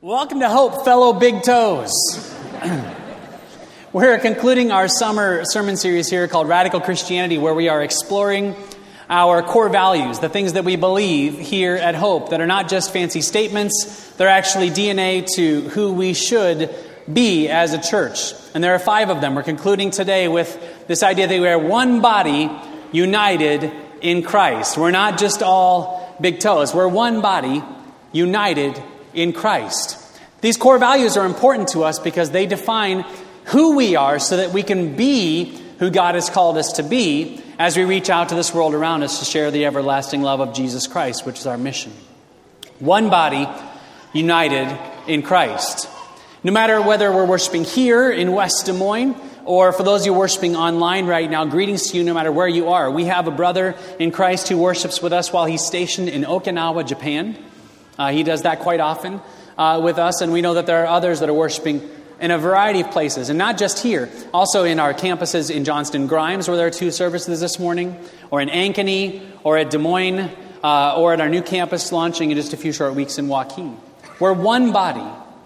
Welcome to Hope, fellow big toes. We're concluding our summer sermon series here called Radical Christianity, where we are exploring our core values, the things that we believe here at Hope that are not just fancy statements, they're actually DNA to who we should be as a church. And there are 5 of them. We're concluding today with this idea that we are one body united in Christ. We're not just all big toes. We're one body united in Christ. These core values are important to us because they define who we are so that we can be who God has called us to be as we reach out to this world around us to share the everlasting love of Jesus Christ, which is our mission. One body united in Christ. No matter whether we're worshiping here in West Des Moines or for those of you worshiping online right now, greetings to you no matter where you are. We have a brother in Christ who worships with us while he's stationed in Okinawa, Japan. He does that quite often with us, and we know that there are others that are worshiping in a variety of places, and not just here. Also in our campuses in Johnston Grimes, where there are 2 services this morning, or in Ankeny, or at Des Moines, or at our new campus launching in just a few short weeks in Joaquin. We're one body,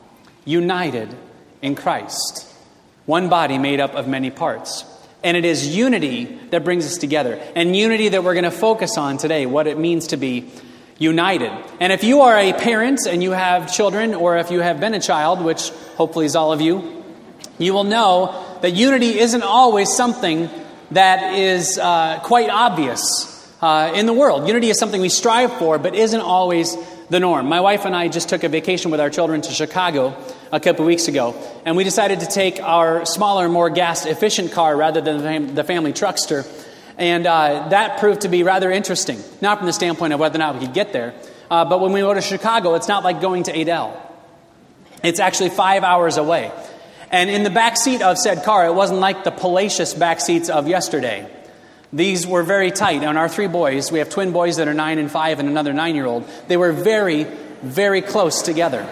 united in Christ. One body made up of many parts. And it is unity that brings us together, and unity that we're going to focus on today, what it means to be united. And if you are a parent and you have children, or if you have been a child, which hopefully is all of you, you will know that unity isn't always something that is quite obvious in the world. Unity is something we strive for, but isn't always the norm. My wife and I just took a vacation with our children to Chicago a couple of weeks ago, and we decided to take our smaller, more gas-efficient car rather than the family truckster. And that proved to be rather interesting, not from the standpoint of whether or not we could get there, but when we go to Chicago, it's not like going to Adel. It's actually 5 hours away. And in the back seat of said car, it wasn't like the palatious back seats of yesterday. These were very tight. And our 3 boys, we have twin boys that are 9 and 5 and another 9-year-old, they were very, very close together.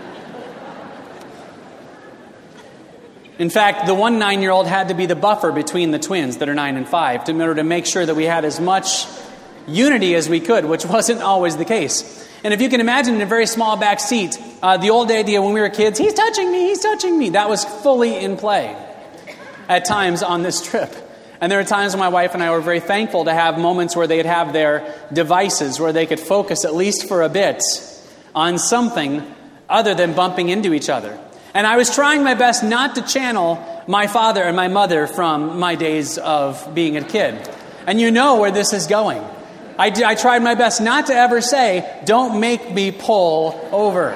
In fact, the one 9-year-old had to be the buffer between the twins that are 9 and 5 in order to make sure that we had as much unity as we could, which wasn't always the case. And if you can imagine in a very small back seat, the old idea when we were kids, he's touching me, that was fully in play at times on this trip. And there were times when my wife and I were very thankful to have moments where they'd have their devices, where they could focus at least for a bit on something other than bumping into each other. And I was trying my best not to channel my father and my mother from my days of being a kid. And you know where this is going. I tried my best not to ever say, "Don't make me pull over."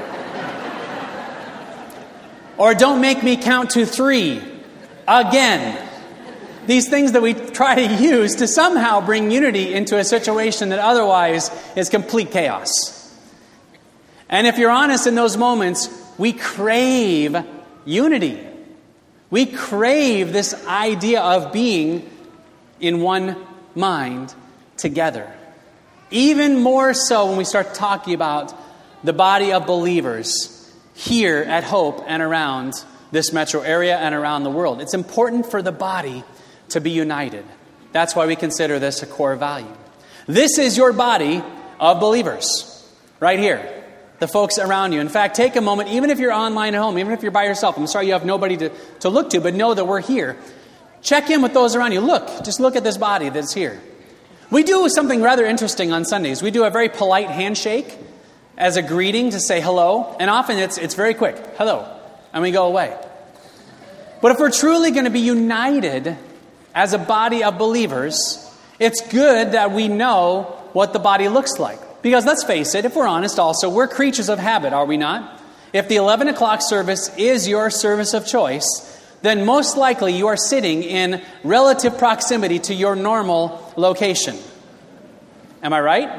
Or "Don't make me count to 3 again." These things that we try to use to somehow bring unity into a situation that otherwise is complete chaos. And if you're honest in those moments, we crave unity. We crave this idea of being in one mind together. Even more so when we start talking about the body of believers here at Hope and around this metro area and around the world. It's important for the body to be united. That's why we consider this a core value. This is your body of believers, right here. The folks around you. In fact, take a moment, even if you're online at home, even if you're by yourself. I'm sorry you have nobody to look to, but know that we're here. Check in with those around you. Just look at this body that's here. We do something rather interesting on Sundays. We do a very polite handshake as a greeting to say hello. And often it's very quick. Hello. And we go away. But if we're truly going to be united as a body of believers, it's good that we know what the body looks like. Because let's face it, if we're honest also, we're creatures of habit, are we not? If the 11 o'clock service is your service of choice, then most likely you are sitting in relative proximity to your normal location. Am I right?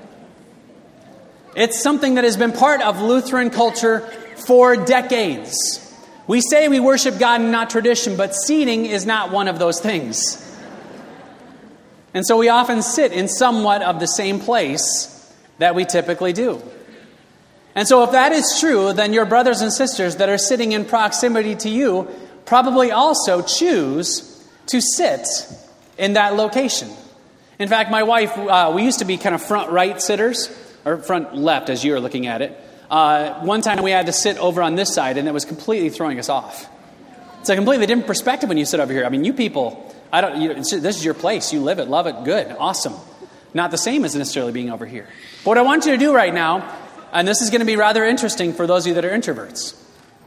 It's something that has been part of Lutheran culture for decades. We say we worship God and not tradition, but seating is not one of those things. And so we often sit in somewhat of the same place that we typically do. And so if that is true, then your brothers and sisters that are sitting in proximity to you probably also choose to sit in that location. In fact, my wife, we used to be kind of front right sitters, or front left as you're looking at it. One time we had to sit over on this side, and it was completely throwing us off. It's a completely different perspective when you sit over here. I mean, you people, this is your place. You live it, love it, good, awesome. Not the same as necessarily being over here. But what I want you to do right now, and this is going to be rather interesting for those of you that are introverts.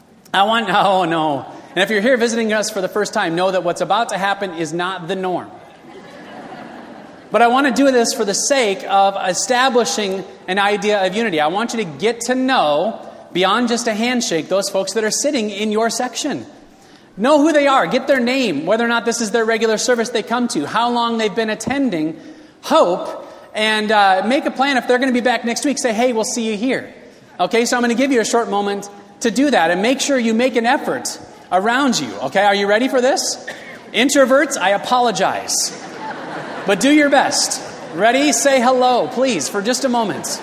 And if you're here visiting us for the first time, know that what's about to happen is not the norm. But I want to do this for the sake of establishing an idea of unity. I want you to get to know, beyond just a handshake, those folks that are sitting in your section. Know who they are. Get their name, whether or not this is their regular service they come to, how long they've been attending Hope, and make a plan. If they're going to be back next week, say, hey, we'll see you here. Okay, so I'm going to give you a short moment to do that, and make sure you make an effort around you. Okay, are you ready for this? Introverts, I apologize. But do your best. Ready? Say hello, please, for just a moment.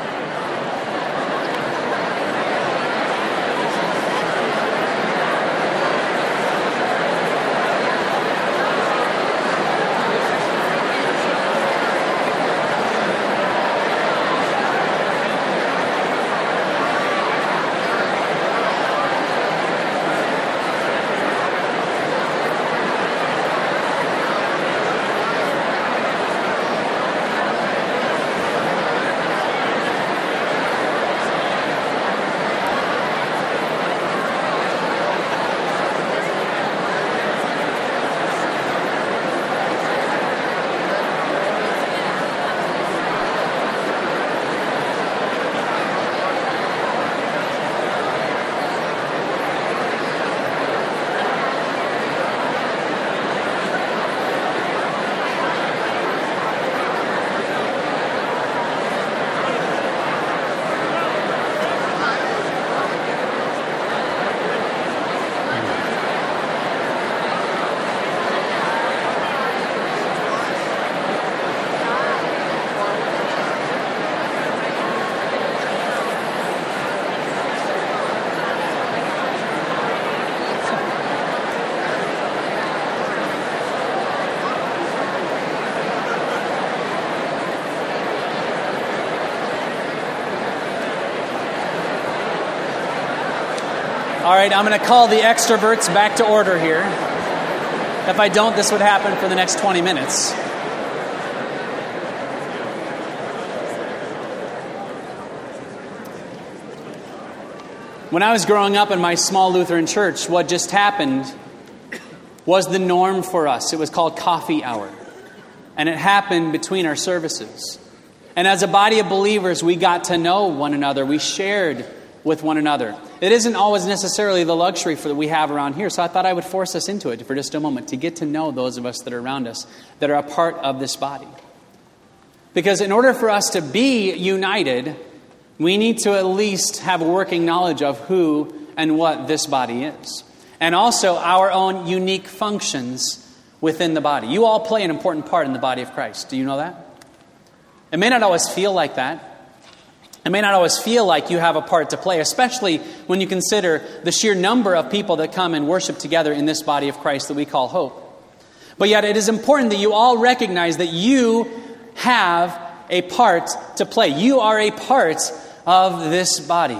All right, I'm going to call the extroverts back to order here. If I don't, this would happen for the next 20 minutes. When I was growing up in my small Lutheran church, what just happened was the norm for us. It was called coffee hour. And it happened between our services. And as a body of believers, we got to know one another. We shared with one another. It isn't always necessarily the luxury that we have around here, so I thought I would force us into it for just a moment to get to know those of us that are around us, that are a part of this body. Because in order for us to be united, we need to at least have a working knowledge of who and what this body is. And also our own unique functions within the body. You all play an important part in the body of Christ. Do you know that? It may not always feel like that. It may not always feel like you have a part to play, especially when you consider the sheer number of people that come and worship together in this body of Christ that we call Hope. But yet it is important that you all recognize that you have a part to play. You are a part of this body.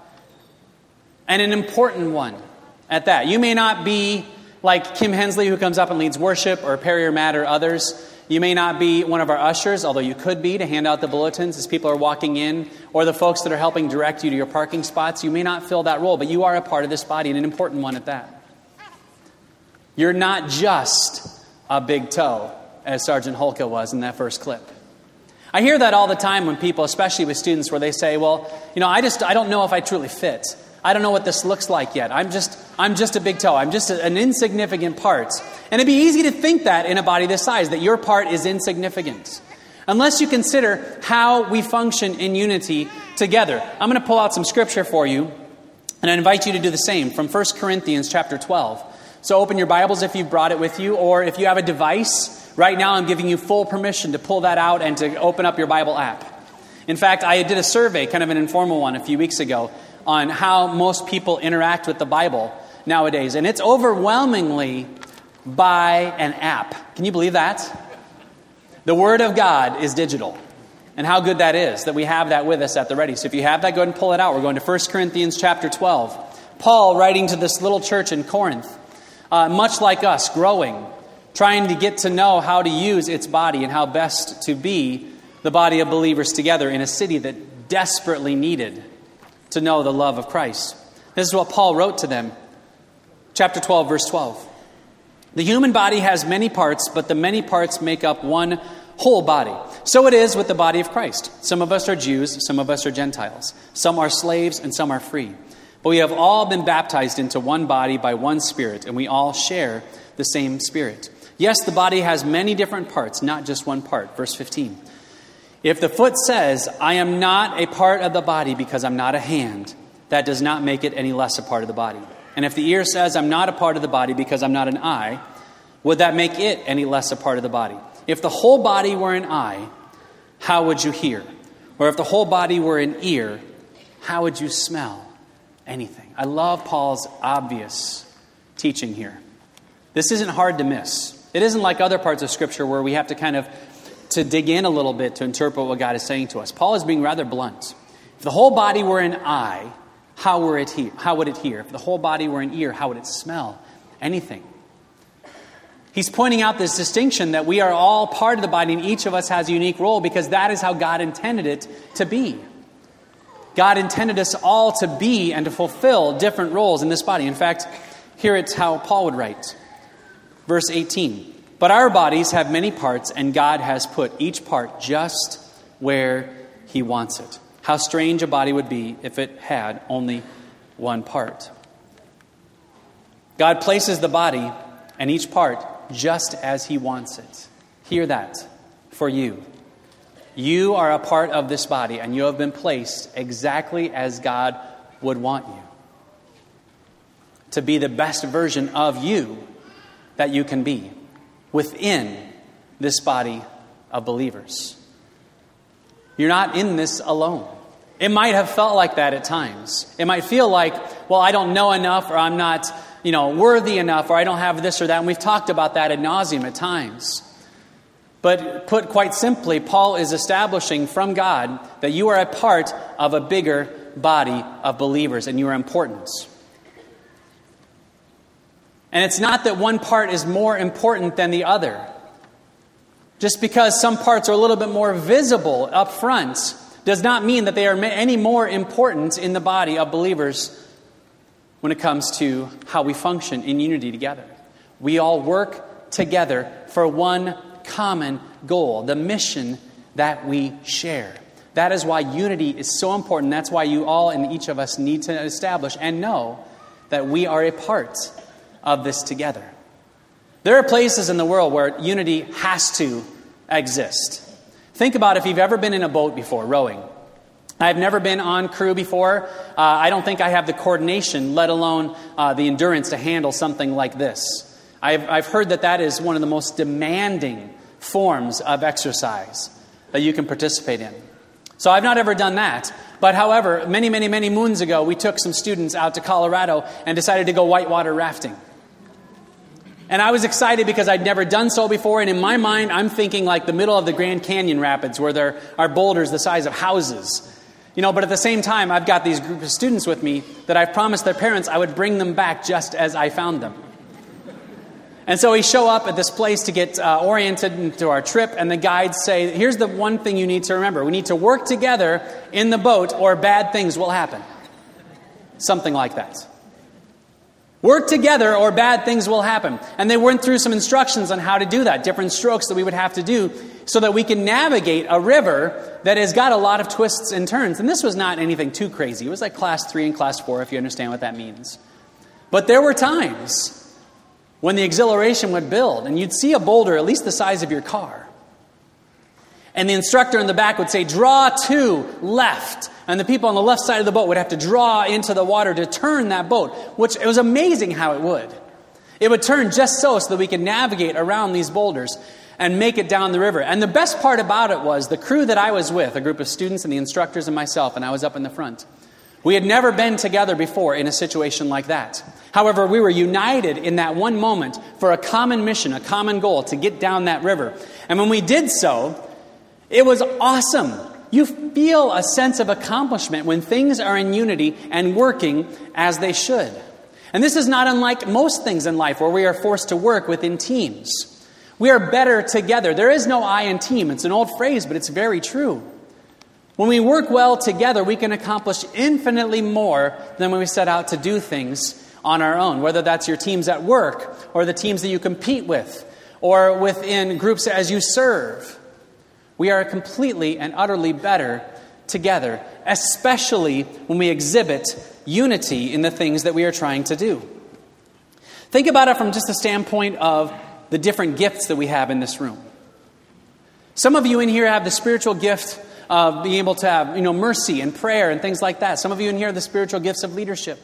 And an important one at that. You may not be like Kim Hensley, who comes up and leads worship, or Perry or Matt or others. You may not be one of our ushers, although you could be, to hand out the bulletins as people are walking in, or the folks that are helping direct you to your parking spots. You may not fill that role, but you are a part of this body, and an important one at that. You're not just a big toe, as Sergeant Holka was in that first clip. I hear that all the time when people, especially with students, where they say, well, I don't know if I truly fit. I don't know what this looks like yet. I'm just a big toe. I'm just an insignificant part. And it'd be easy to think that in a body this size, that your part is insignificant. Unless you consider how we function in unity together. I'm going to pull out some scripture for you, and I invite you to do the same from 1 Corinthians chapter 12. So open your Bibles if you've brought it with you, or if you have a device, right now I'm giving you full permission to pull that out and to open up your Bible app. In fact, I did a survey, kind of an informal one, a few weeks ago, on how most people interact with the Bible nowadays. And it's overwhelmingly by an app. Can you believe that? The Word of God is digital. And how good that is, that we have that with us at the ready. So if you have that, go ahead and pull it out. We're going to 1 Corinthians chapter 12. Paul, writing to this little church in Corinth, much like us, growing, trying to get to know how to use its body and how best to be the body of believers together in a city that desperately needed to know the love of Christ. This is what Paul wrote to them. Chapter 12, verse 12. The human body has many parts, but the many parts make up one whole body. So it is with the body of Christ. Some of us are Jews, some of us are Gentiles. Some are slaves and some are free. But we have all been baptized into one body by one Spirit, and we all share the same Spirit. Yes, the body has many different parts, not just one part. Verse 15. If the foot says, I am not a part of the body because I'm not a hand, that does not make it any less a part of the body. And if the ear says, I'm not a part of the body because I'm not an eye, would that make it any less a part of the body? If the whole body were an eye, how would you hear? Or if the whole body were an ear, how would you smell anything? I love Paul's obvious teaching here. This isn't hard to miss. It isn't like other parts of Scripture where we have to dig in a little bit to interpret what God is saying to us. Paul is being rather blunt. If the whole body were an eye, how would it hear? If the whole body were an ear, how would it smell anything? He's pointing out this distinction that we are all part of the body and each of us has a unique role because that is how God intended it to be. God intended us all to be and to fulfill different roles in this body. In fact, here it's how Paul would write. Verse 18. But our bodies have many parts, and God has put each part just where He wants it. How strange a body would be if it had only one part. God places the body and each part just as He wants it. Hear that for you. You are a part of this body, and you have been placed exactly as God would want you. To be the best version of you that you can be within this body of believers. You're not in this alone. It might have felt like that at times. It might feel like, well, I don't know enough, or I'm not, worthy enough, or I don't have this or that. And we've talked about that ad nauseum at times. But put quite simply, Paul is establishing from God that you are a part of a bigger body of believers, and you are important. And it's not that one part is more important than the other. Just because some parts are a little bit more visible up front does not mean that they are any more important in the body of believers when it comes to how we function in unity together. We all work together for one common goal, the mission that we share. That is why unity is so important. That's why you all and each of us need to establish and know that we are a part of this together. There are places in the world where unity has to exist. Think about if you've ever been in a boat before, rowing. I've never been on crew before. I don't think I have the coordination, let alone the endurance to handle something like this. I've heard that is one of the most demanding forms of exercise that you can participate in. So I've not ever done that. But however, many, many, many moons ago, we took some students out to Colorado and decided to go whitewater rafting. And I was excited because I'd never done so before. And in my mind, I'm thinking like the middle of the Grand Canyon rapids where there are boulders the size of houses. But at the same time, I've got these group of students with me that I've promised their parents I would bring them back just as I found them. And so we show up at this place to get oriented into our trip, and the guides say, here's the one thing you need to remember. We need to work together in the boat or bad things will happen. Something like that. Work together or bad things will happen. And they went through some instructions on how to do that, different strokes that we would have to do so that we can navigate a river that has got a lot of twists and turns. And this was not anything too crazy. It was like class 3 and class 4, if you understand what that means. But there were times when the exhilaration would build and you'd see a boulder at least the size of your car. And the instructor in the back would say, draw to left. And the people on the left side of the boat would have to draw into the water to turn that boat, which it was amazing how it would. It would turn just so that we could navigate around these boulders and make it down the river. And the best part about it was the crew that I was with, a group of students and the instructors and myself, and I was up in the front. We had never been together before in a situation like that. However, we were united in that one moment for a common mission, a common goal to get down that river. And when we did so, It was awesome. You feel a sense of accomplishment when things are in unity and working as they should. And this is not unlike most things in life where we are forced to work within teams. We are better together. There is no I in team. It's an old phrase, but it's very true. When we work well together, we can accomplish infinitely more than when we set out to do things on our own, whether that's your teams at work or the teams that you compete with or within groups as you serve. We are completely and utterly better together, especially when we exhibit unity in the things that we are trying to do. Think about it from just the standpoint of the different gifts that we have in this room. Some of you in here have the spiritual gift of being able to have, mercy and prayer and things like that. Some of you in here have the spiritual gifts of leadership.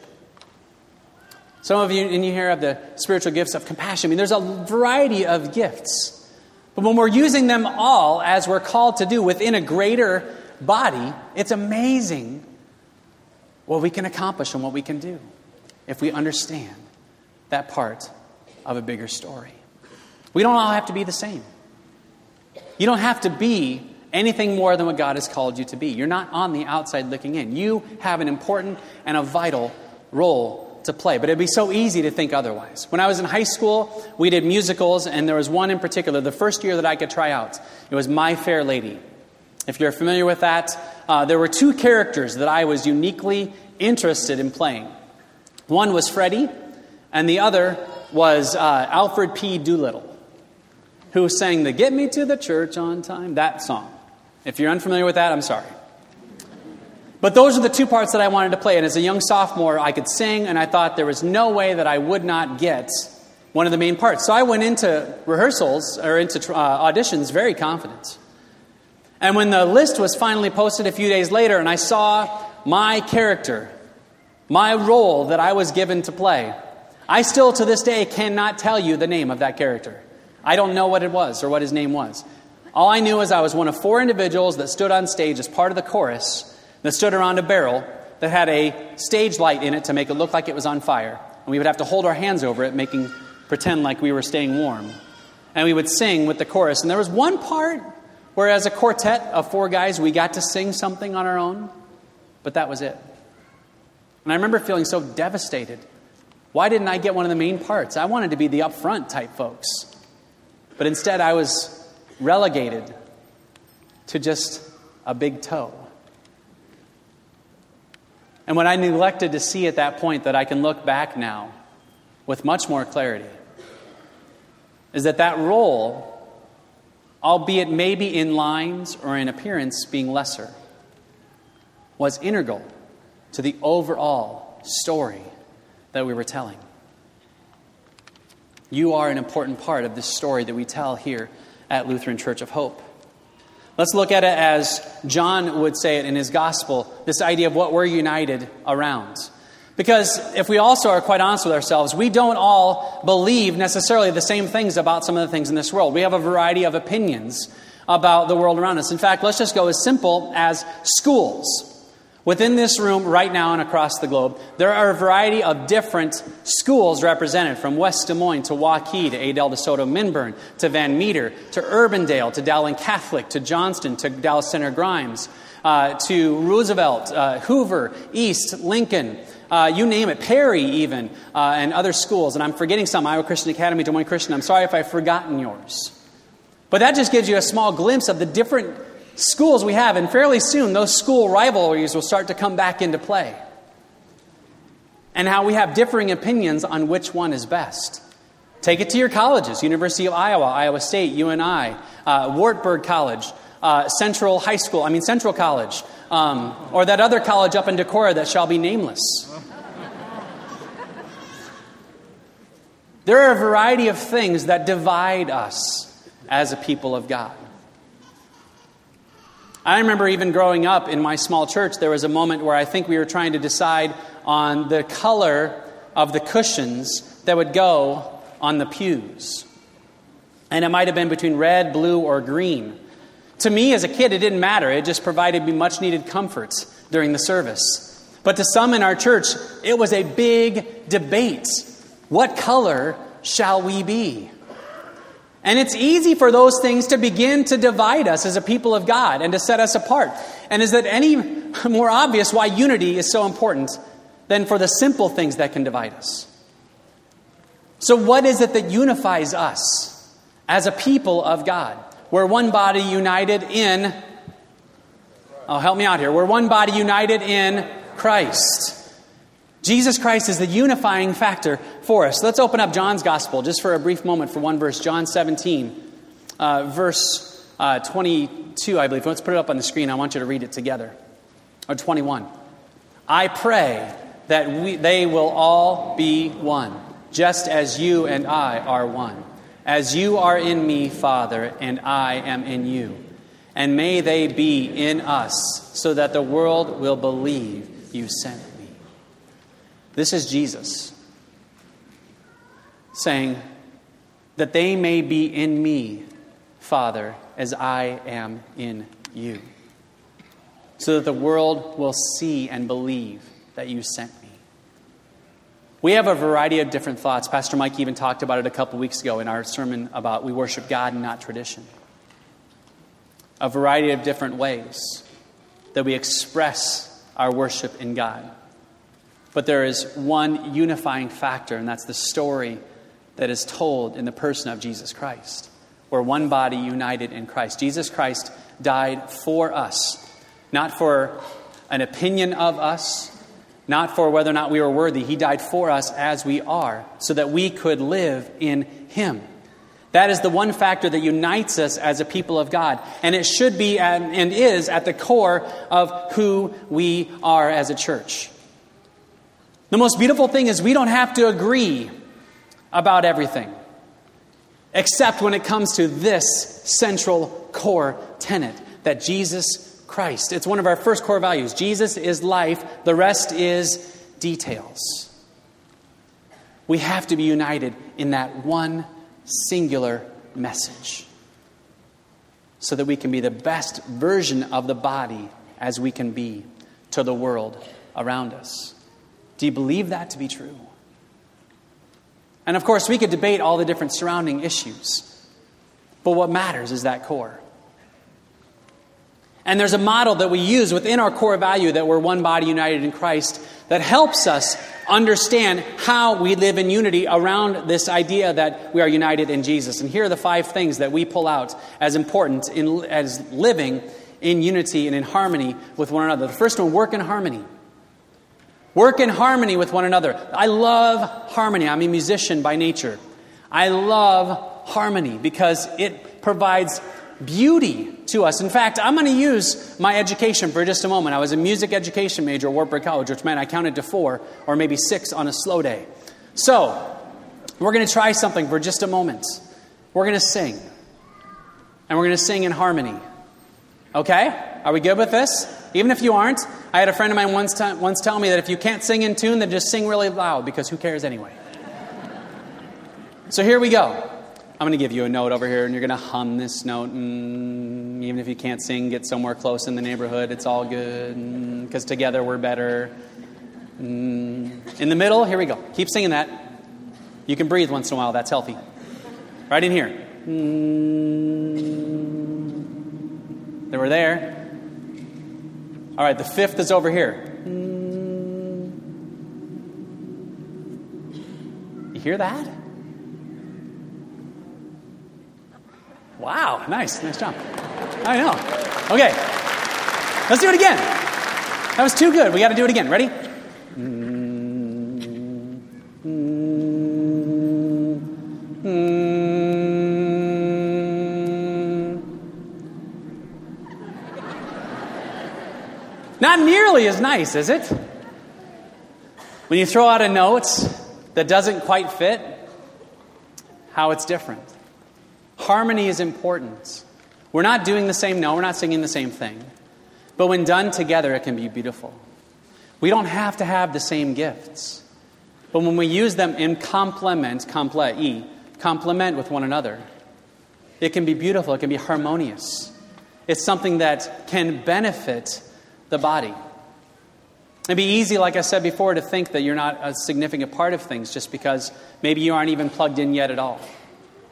Some of you in here have the spiritual gifts of compassion. There's a variety of gifts. But when we're using them all as we're called to do within a greater body, it's amazing what we can accomplish and what we can do if we understand that part of a bigger story. We don't all have to be the same. You don't have to be anything more than what God has called you to be. You're not on the outside looking in. You have an important and a vital role to play. But it'd be so easy to think otherwise. When I was in high school, we did musicals, and there was one in particular, the first year that I could try out. It was My Fair Lady. If you're familiar with that, there were two characters that I was uniquely interested in playing. One was Freddie, and the other was Alfred P. Doolittle, who sang the "Get Me to the Church on Time," that song. If you're unfamiliar with that, I'm sorry. But those are the two parts that I wanted to play. And as a young sophomore, I could sing, and I thought there was no way that I would not get one of the main parts. So I went into rehearsals, or into auditions, very confident. And when the list was finally posted a few days later, and I saw my character, my role that I was given to play, I still to this day cannot tell you the name of that character. I don't know what it was or what his name was. All I knew is I was one of 4 individuals that stood on stage as part of the chorus that stood around a barrel that had a stage light in it to make it look like it was on fire. And we would have to hold our hands over it, pretend like we were staying warm. And we would sing with the chorus. And there was one part where as a quartet of 4 guys, we got to sing something on our own. But that was it. And I remember feeling so devastated. Why didn't I get one of the main parts? I wanted to be the upfront type folks. But instead I was relegated to just a big toe. And what I neglected to see at that point that I can look back now with much more clarity is that role, albeit maybe in lines or in appearance being lesser, was integral to the overall story that we were telling. You are an important part of this story that we tell here at Lutheran Church of Hope. Let's look at it as John would say it in his gospel, this idea of what we're united around. Because if we also are quite honest with ourselves, we don't all believe necessarily the same things about some of the things in this world. We have a variety of opinions about the world around us. In fact, let's just go as simple as schools. Within this room right now and across the globe, there are a variety of different schools represented, from West Des Moines to Waukee to Adel DeSoto Minburn to Van Meter to Urbandale to Dowling Catholic to Johnston to Dallas Center Grimes to Roosevelt, Hoover, East, Lincoln, you name it, Perry even, and other schools. And I'm forgetting some, Iowa Christian Academy, Des Moines Christian. I'm sorry if I've forgotten yours. But that just gives you a small glimpse of the different schools we have, and fairly soon those school rivalries will start to come back into play. And how we have differing opinions on which one is best. Take it to your colleges, University of Iowa, Iowa State, UNI, Wartburg College, Central College, or that other college up in Decorah that shall be nameless. There are a variety of things that divide us as a people of God. I remember even growing up in my small church, there was a moment where I think we were trying to decide on the color of the cushions that would go on the pews. And it might have been between red, blue, or green. To me, as a kid, it didn't matter. It just provided me much needed comfort during the service. But to some in our church, it was a big debate. What color shall we be? And it's easy for those things to begin to divide us as a people of God and to set us apart. And is that any more obvious why unity is so important than for the simple things that can divide us? So what is it that unifies us as a people of God? We're one body united in... Oh, help me out here. We're one body united in Christ. Jesus Christ is the unifying factor for us. Let's open up John's Gospel just for a brief moment for one verse. John 17, verse 22, I believe. Let's put it up on the screen. I want you to read it together. Or 21. I pray that they will all be one, just as you and I are one. As you are in me, Father, and I am in you. And may they be in us, so that the world will believe you sent me. This is Jesus saying that they may be in me, Father, as I am in you. So that the world will see and believe that you sent me. We have a variety of different thoughts. Pastor Mike even talked about it a couple weeks ago in our sermon about we worship God and not tradition. A variety of different ways that we express our worship in God. But there is one unifying factor, and that's the story that is told in the person of Jesus Christ. We're one body united in Christ. Jesus Christ died for us, not for an opinion of us, not for whether or not we were worthy. He died for us as we are, so that we could live in Him. That is the one factor that unites us as a people of God. And it should be and is at the core of who we are as a church. The most beautiful thing is we don't have to agree about everything, except when it comes to this central core tenet, that Jesus Christ. It's one of our first core values. Jesus is life. The rest is details. We have to be united in that one singular message, so that we can be the best version of the body as we can be to the world around us. Do you believe that to be true? And of course, we could debate all the different surrounding issues, but what matters is that core. And there's a model that we use within our core value that we're one body united in Christ that helps us understand how we live in unity around this idea that we are united in Jesus. And here are the 5 things that we pull out as important as living in unity and in harmony with one another. The first one, work in harmony. Work in harmony with one another. I love harmony. I'm a musician by nature. I love harmony because it provides beauty to us. In fact, I'm going to use my education for just a moment. I was a music education major at Wartburg College, which meant I counted to 4 or maybe 6 on a slow day. So, we're going to try something for just a moment. We're going to sing. And we're going to sing in harmony. Okay? Are we good with this? Even if you aren't, I had a friend of mine once tell me that if you can't sing in tune, then just sing really loud, because who cares anyway? So here we go. I'm going to give you a note over here, and you're going to hum this note. Even if you can't sing, get somewhere close in the neighborhood. It's all good, because together we're better. In the middle, here we go. Keep singing that. You can breathe once in a while. That's healthy. Right in here. Then we're there. All right, the 5th is over here. You hear that? Wow, nice job. I know. Okay, let's do it again. That was too good. We got to do it again. Ready? Not nearly as nice, is it? When you throw out a note that doesn't quite fit, how it's different. Harmony is important. We're not doing the same note, we're not singing the same thing. But when done together, it can be beautiful. We don't have to have the same gifts. But when we use them in complement with one another, it can be beautiful, it can be harmonious. It's something that can benefit the body. It'd be easy, like I said before, to think that you're not a significant part of things just because maybe you aren't even plugged in yet at all.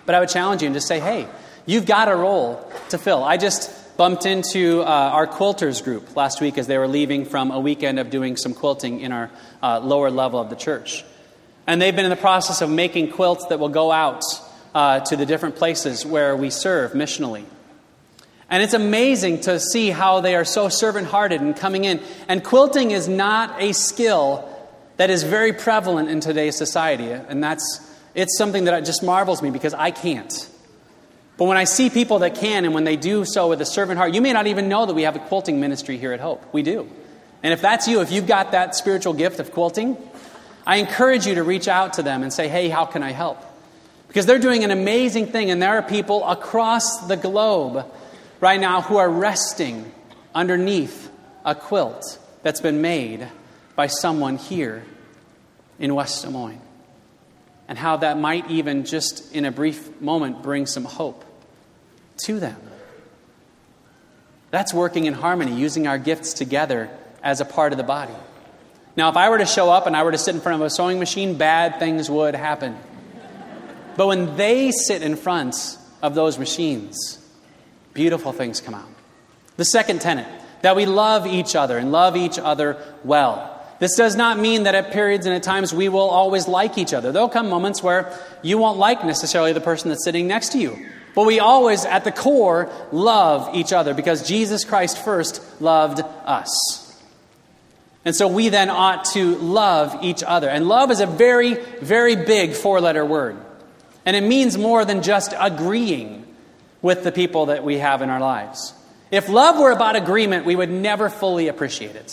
But I would challenge you and just say, hey, you've got a role to fill. I just bumped into our quilters group last week as they were leaving from a weekend of doing some quilting in our lower level of the church. And they've been in the process of making quilts that will go out to the different places where we serve missionally. And it's amazing to see how they are so servant-hearted and coming in. And quilting is not a skill that is very prevalent in today's society. And it's something that just marvels me because I can't. But when I see people that can, and when they do so with a servant heart, you may not even know that we have a quilting ministry here at Hope. We do. And if that's you, if you've got that spiritual gift of quilting, I encourage you to reach out to them and say, hey, how can I help? Because they're doing an amazing thing, and there are people across the globe right now who are resting underneath a quilt that's been made by someone here in West Des Moines. And how that might even just in a brief moment bring some hope to them. That's working in harmony, using our gifts together as a part of the body. Now, if I were to show up and I were to sit in front of a sewing machine, bad things would happen. But when they sit in front of those machines, beautiful things come out. The second tenet, that we love each other and love each other well. This does not mean that at periods and at times we will always like each other. There'll come moments where you won't like necessarily the person that's sitting next to you. But we always, at the core, love each other because Jesus Christ first loved us. And so we then ought to love each other. And love is a very, very big four-letter word. And it means more than just agreeing with the people that we have in our lives. If love were about agreement, we would never fully appreciate it.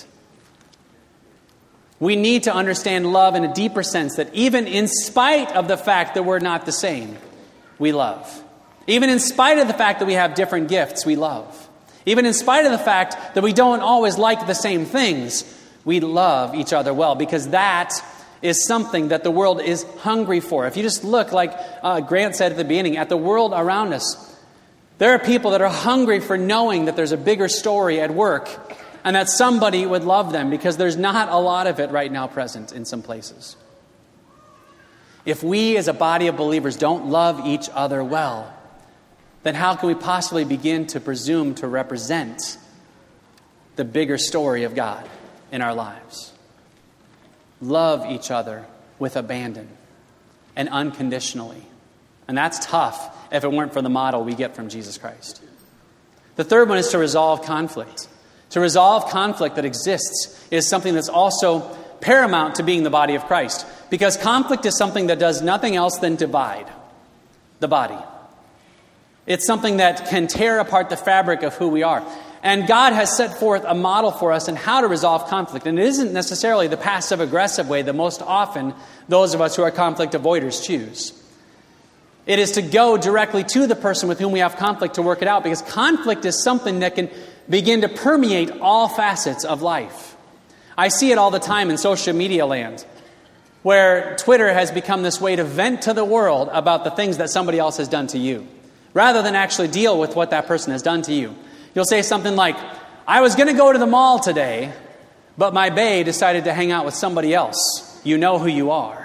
We need to understand love in a deeper sense, that even in spite of the fact that we're not the same, we love. Even in spite of the fact that we have different gifts, we love. Even in spite of the fact that we don't always like the same things, we love each other well, because that is something that the world is hungry for. If you just look, like Grant said at the beginning, at the world around us, there are people that are hungry for knowing that there's a bigger story at work and that somebody would love them, because there's not a lot of it right now present in some places. If we as a body of believers don't love each other well, then how can we possibly begin to presume to represent the bigger story of God in our lives? Love each other with abandon and unconditionally. And that's tough if it weren't for the model we get from Jesus Christ. The third one is to resolve conflict. To resolve conflict that exists is something that's also paramount to being the body of Christ. Because conflict is something that does nothing else than divide the body. It's something that can tear apart the fabric of who we are. And God has set forth a model for us in how to resolve conflict. And it isn't necessarily the passive-aggressive way that most often those of us who are conflict avoiders choose. It is to go directly to the person with whom we have conflict to work it out, because conflict is something that can begin to permeate all facets of life. I see it all the time in social media land, where Twitter has become this way to vent to the world about the things that somebody else has done to you, rather than actually deal with what that person has done to you. You'll say something like, I was going to go to the mall today, but my bae decided to hang out with somebody else. You know who you are.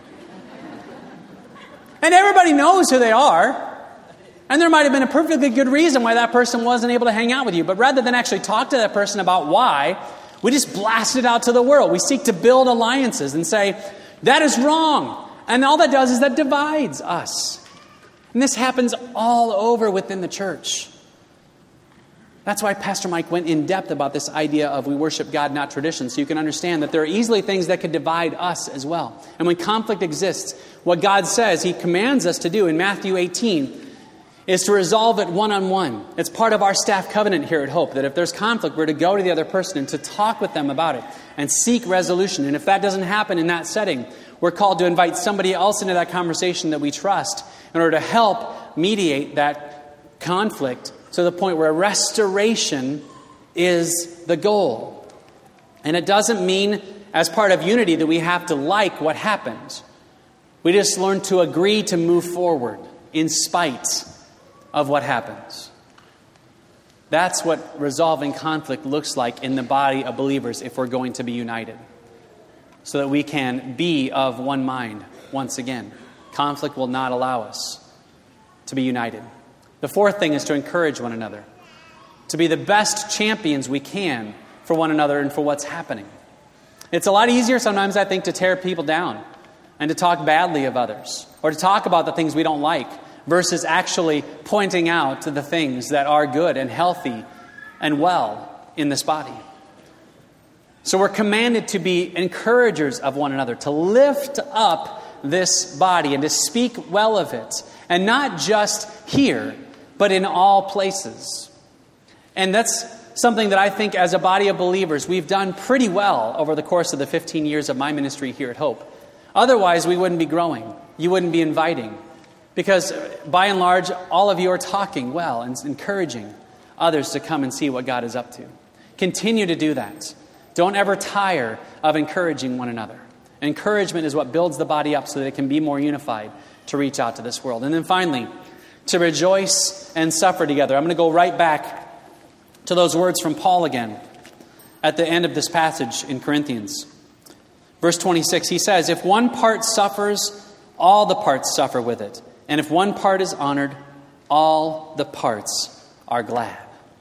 And everybody knows who they are. And there might have been a perfectly good reason why that person wasn't able to hang out with you. But rather than actually talk to that person about why, we just blast it out to the world. We seek to build alliances and say, that is wrong. And all that does is that divides us. And this happens all over within the church. That's why Pastor Mike went in depth about this idea of we worship God, not tradition, so you can understand that there are easily things that could divide us as well. And when conflict exists, what God says, He commands us to do in Matthew 18 is to resolve it one-on-one. It's part of our staff covenant here at Hope, that if there's conflict, we're to go to the other person and to talk with them about it and seek resolution. And if that doesn't happen in that setting, we're called to invite somebody else into that conversation that we trust in order to help mediate that conflict to the point where restoration is the goal. And it doesn't mean, as part of unity, that we have to like what happens. We just learn to agree to move forward in spite of what happens. That's what resolving conflict looks like in the body of believers if we're going to be united, so that we can be of one mind once again. Conflict will not allow us to be united. The fourth thing is to encourage one another, to be the best champions we can for one another and for what's happening. It's a lot easier sometimes, I think, to tear people down and to talk badly of others or to talk about the things we don't like versus actually pointing out to the things that are good and healthy and well in this body. So we're commanded to be encouragers of one another, to lift up this body and to speak well of it, and not just here, but in all places. And that's something that I think as a body of believers we've done pretty well over the course of the 15 years of my ministry here at Hope. Otherwise, we wouldn't be growing. You wouldn't be inviting. Because by and large, all of you are talking well and encouraging others to come and see what God is up to. Continue to do that. Don't ever tire of encouraging one another. Encouragement is what builds the body up so that it can be more unified to reach out to this world. And then finally, to rejoice and suffer together. I'm going to go right back to those words from Paul again at the end of this passage in Corinthians. Verse 26, he says, "If one part suffers, all the parts suffer with it. And if one part is honored, all the parts are glad."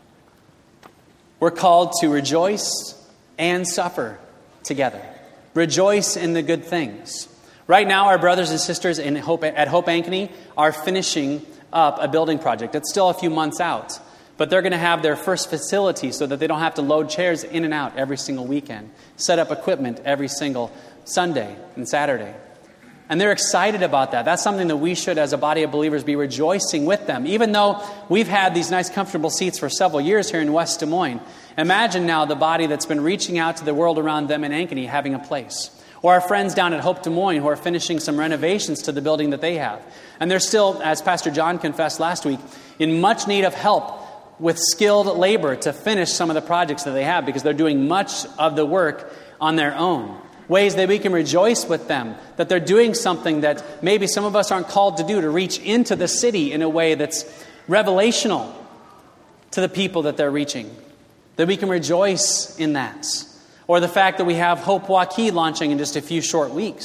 We're called to rejoice and suffer together. Rejoice in the good things. Right now, our brothers and sisters at Hope Ankeny are finishing up a building project. It's still a few months out, but they're going to have their first facility so that they don't have to load chairs in and out every single weekend, set up equipment every single Sunday and Saturday. And they're excited about that. That's something that we should, as a body of believers, be rejoicing with them. Even though we've had these nice, comfortable seats for several years here in West Des Moines, imagine now the body that's been reaching out to the world around them in Ankeny having a place. Or our friends down at Hope Des Moines who are finishing some renovations to the building that they have. And they're still, as Pastor John confessed last week, in much need of help with skilled labor to finish some of the projects that they have because they're doing much of the work on their own. Ways that we can rejoice with them, that they're doing something that maybe some of us aren't called to do, to reach into the city in a way that's revelational to the people that they're reaching. That we can rejoice in that. Or the fact that we have Hope Waukee launching in just a few short weeks.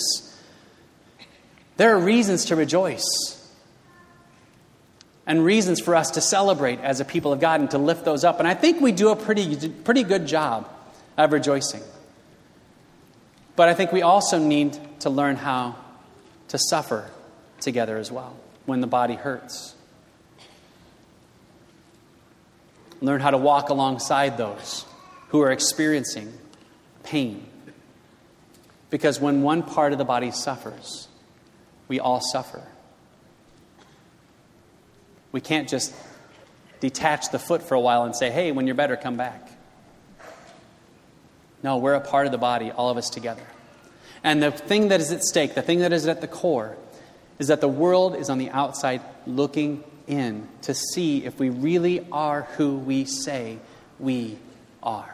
There are reasons to rejoice. And reasons for us to celebrate as a people of God and to lift those up. And I think we do a pretty good job of rejoicing. But I think we also need to learn how to suffer together as well when the body hurts. Learn how to walk alongside those who are experiencing pain. Because when one part of the body suffers, we all suffer. We can't just detach the foot for a while and say, "Hey, when you're better, come back." No, we're a part of the body, all of us together. And the thing that is at stake, the thing that is at the core, is that the world is on the outside looking in to see if we really are who we say we are.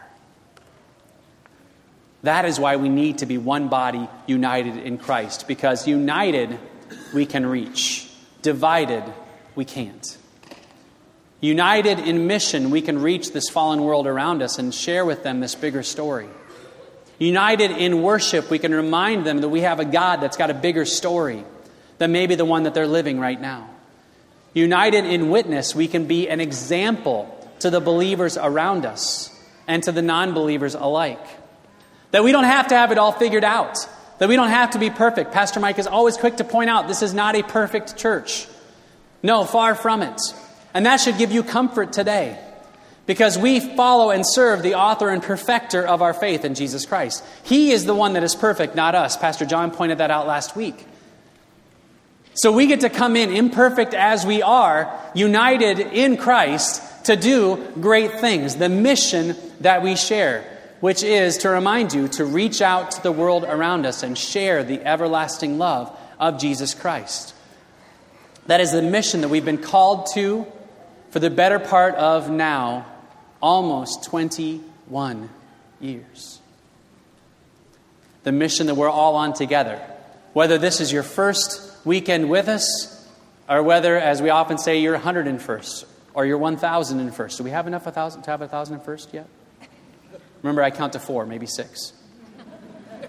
That is why we need to be one body united in Christ. Because united, we can reach. Divided, we can't. United in mission, we can reach this fallen world around us and share with them this bigger story. United in worship, we can remind them that we have a God that's got a bigger story than maybe the one that they're living right now. United in witness, we can be an example to the believers around us and to the non-believers alike. That we don't have to have it all figured out. That we don't have to be perfect. Pastor Mike is always quick to point out this is not a perfect church. No, far from it. And that should give you comfort today. Because we follow and serve the author and perfecter of our faith in Jesus Christ. He is the one that is perfect, not us. Pastor John pointed that out last week. So we get to come in imperfect as we are, united in Christ to do great things. The mission that we share, which is to remind you to reach out to the world around us and share the everlasting love of Jesus Christ. That is the mission that we've been called to for the better part of now, almost 21 years. The mission that we're all on together. Whether this is your first weekend with us, or whether, as we often say, you're 101st, or you're 1,001st. Do we have enough to have 1,001st yet? Remember, I count to 4, maybe 6.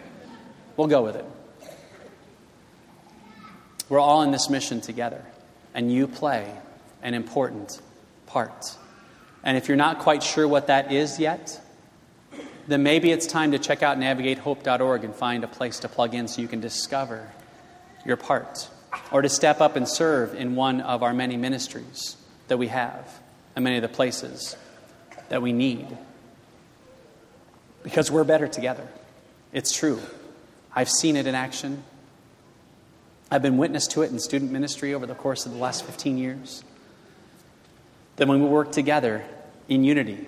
We'll go with it. We're all in this mission together. and you play an important part. And if you're not quite sure what that is yet, then maybe it's time to check out navigatehope.org and find a place to plug in so you can discover your part, or to step up and serve in one of our many ministries that we have and many of the places that we need. Because we're better together. It's true. I've seen it in action. I've been witness to it in student ministry over the course of the last 15 years. That when we work together in unity,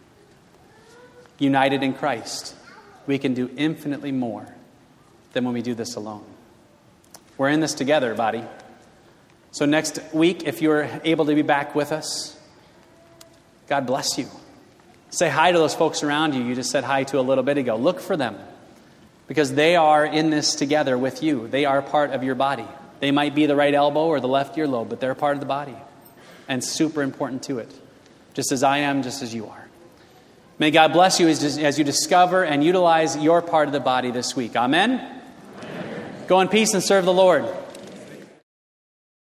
united in Christ, we can do infinitely more than when we do this alone. We're in this together, body. So next week, if you're able to be back with us, God bless you. Say hi to those folks around you just said hi to a little bit ago. Look for them, because they are in this together with you. They are part of your body. They might be the right elbow or the left earlobe, but they're part of the body and super important to it, just as I am, just as you are. May God bless you as you discover and utilize your part of the body this week. Amen? Amen. Go in peace and serve the Lord.